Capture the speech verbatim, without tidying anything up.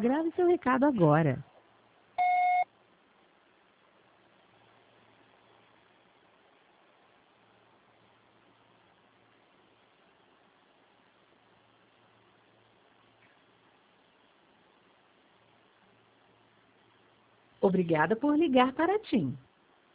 Grave seu recado agora. Obrigada por ligar para a TIM.